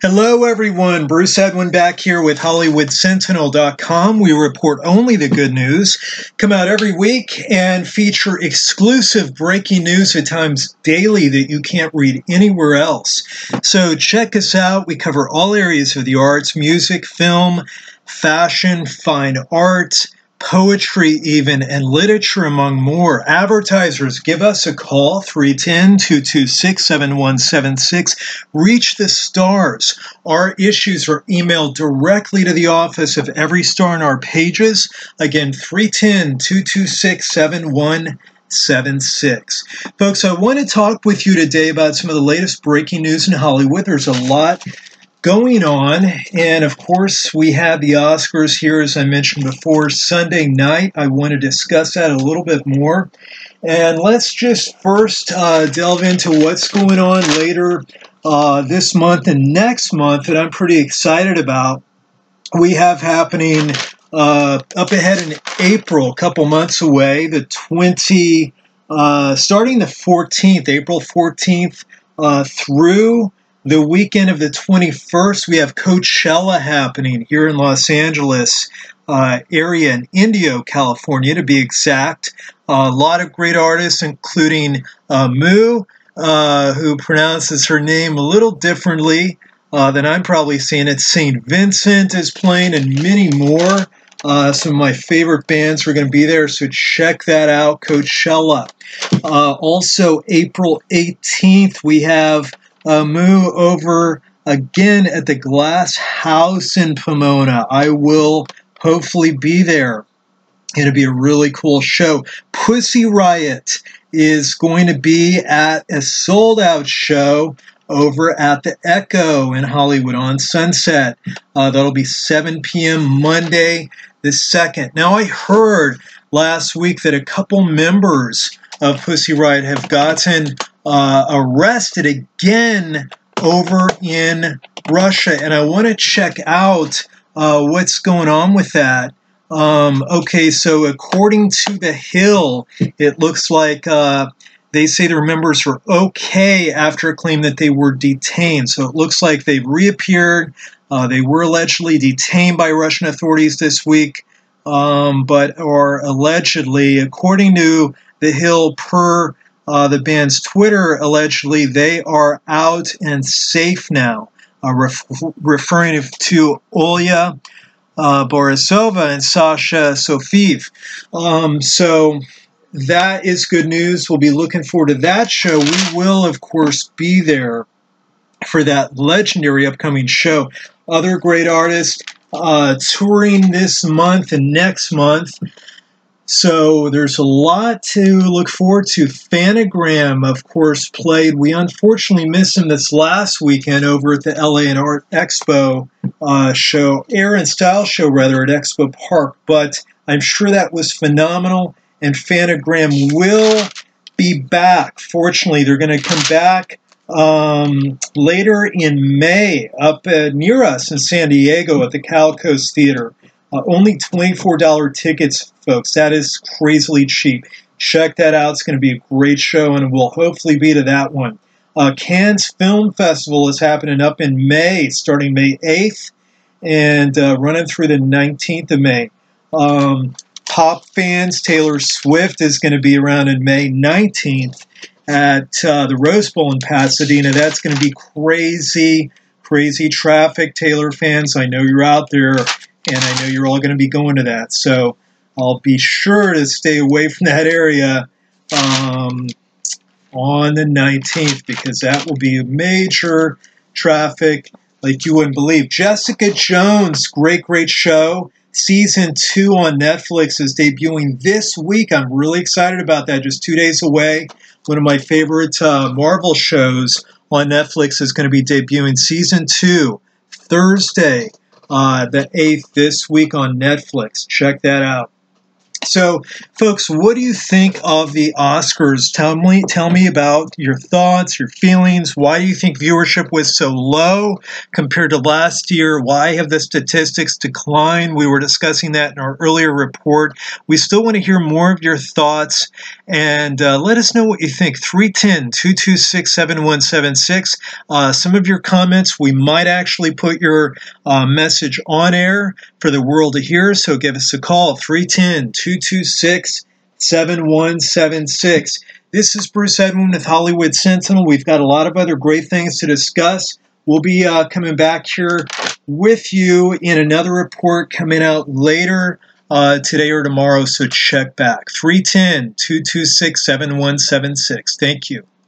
Hello, everyone. Bruce Edwin back here with HollywoodSentinel.com. We report only the good news, come out every week, and feature exclusive breaking news, at times daily, that you can't read anywhere else. So check us out. We cover all areas of the arts: music, film, fashion, fine art, poetry even, and literature, among more. Advertisers, give us a call, 310-226-7176. Reach the stars. Our issues are emailed directly to the office of every star in our pages. Again, 310-226-7176. Folks, I want to talk with you today about some of the latest breaking news in Hollywood. There's a lot going on, and of course we have the Oscars here, as I mentioned before, Sunday night. I want to discuss that a little bit more, and let's just first delve into what's going on later this month and next month that I'm pretty excited about. We have happening up ahead in April, a couple months away, starting the 14th, April 14th through the weekend of the 21st, we have Coachella happening here in Los Angeles area, in Indio, California, to be exact. A lot of great artists, including Moo, who pronounces her name a little differently than I'm probably saying it. St. Vincent is playing, and many more. Some of my favorite bands are going to be there, so check that out, Coachella. Also, April 18th, we have Moo over again at the Glass House in Pomona. I will hopefully be there. It'll be a really cool show. Pussy Riot is going to be at a sold-out show over at the Echo in Hollywood on Sunset. That'll be 7 p.m. Monday the 2nd. Now, I heard last week that a couple members of Pussy Riot have gotten arrested again over in Russia, and I want to check out what's going on with that. Okay, so according to The Hill, it looks like they say their members were okay after a claim that they were detained. So it looks like they've reappeared. They were allegedly detained by Russian authorities this week, but are allegedly, according to The Hill, per the band's Twitter, allegedly they are out and safe now, referring to Olya Borisova and Sasha Sofiev. So that is good news. We'll be looking forward to that show. We will, of course, be there for that legendary upcoming show. Other great artists touring this month and next month. So there's a lot to look forward to. Fanagram, of course, played. We unfortunately missed him this last weekend over at the LA and Art Expo Air and Style show, rather, at Expo Park. But I'm sure that was phenomenal, and Fanagram will be back. Fortunately, they're going to come back later in May up near us in San Diego at the Cal Coast Theater. Only $24 tickets, folks. That is crazily cheap. Check that out. It's going to be a great show, and we'll hopefully be to that one. Cannes Film Festival is happening up in May, starting May 8th and running through the 19th of May. Pop fans, Taylor Swift is going to be around in May 19th at the Rose Bowl in Pasadena. That's going to be crazy, crazy traffic. Taylor fans, I know you're out there, and I know you're all going to be going to that. So I'll be sure to stay away from that area on the 19th, because that will be a major traffic like you wouldn't believe. Jessica Jones, great, great show. Season 2 on Netflix is debuting this week. I'm really excited about that. Just 2 days away. One of my favorite Marvel shows on Netflix is going to be debuting Season 2 Thursday, the 8th, this week on Netflix. Check that out. So, folks, what do you think of the Oscars? Tell me about your thoughts, your feelings. Why do you think viewership was so low compared to last year? Why have the statistics declined? We were discussing that in our earlier report. We still want to hear more of your thoughts, and let us know what you think. 310-226-7176. Some of your comments, we might actually put your message on air for the world to hear, so give us a call, 310-226-7176. This is Bruce Edmond with Hollywood Sentinel. We've got a lot of other great things to discuss. We'll be coming back here with you in another report coming out later today or tomorrow, so check back. 310-226-7176. Thank you.